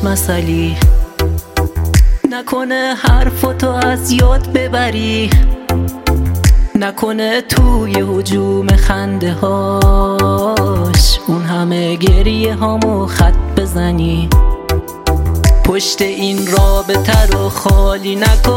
مثلی، نکنه حرفاتو از یاد ببری، نکنه توی هجوم خنده هاش اون همه گریه هامو خط بزنی. پشت این رابطه رو خالی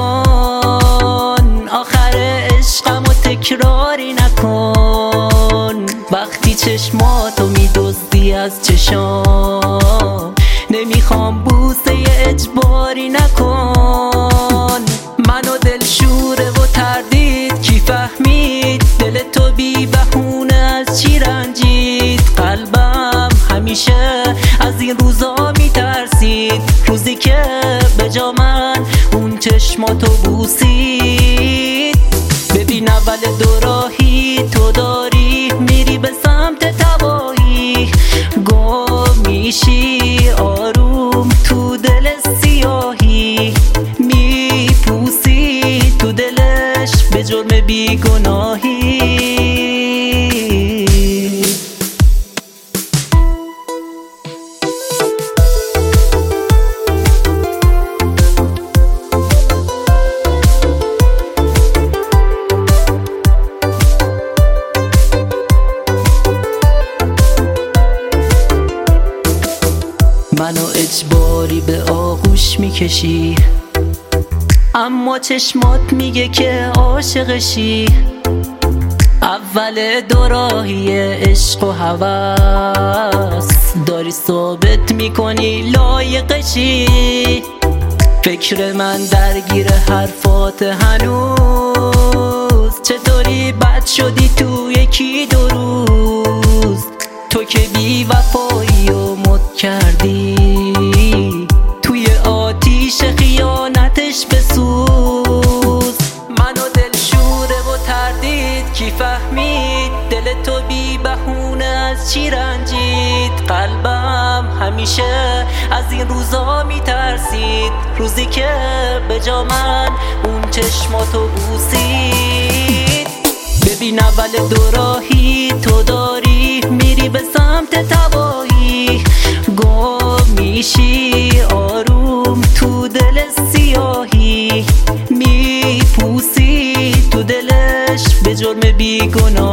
نکن، آخر عشقمو تکراری نکن. وقتی چشماتو میدزدی از چشام، نمیخوام بوسه اجباری نکن. منو دلشوره و تردید کی فهمید، دل تو بی بهونه از چی رنجید. قلبم همیشه از این روزا میترسید، روزی که به جا من اون چشماتو بوسید. ببین اول دوراهی تو داری میری به سمت تباهی، گم میشی آروم تو دل سیاهی، میپوسی تو دلش به جرم بیگناهی. منو اجباری به آغوش میکشی، اما چشمات میگه که عاشقشی. اول دوراهی عشق و هوس داری ثابت میکنی لایقشی. فکر من درگیر حرفات هنوز، چطوری بد شدی تو یکی دو روز. تو که بی وفایی و مد کردی، توی آتیش خیانتش بسوز. منو دلشوره و تردید کی فهمید، دل تو بی بهونه از چی رنجید. قلبم همیشه از این روزا میترسید، روزی که به جا من اون چشماتو بوسید. ببین اول دوراهی تو داری میری به سمت تباهی، گم میشی آروم تو دل سیاهی، میپوسی تو دلش به جرم بیگناهی.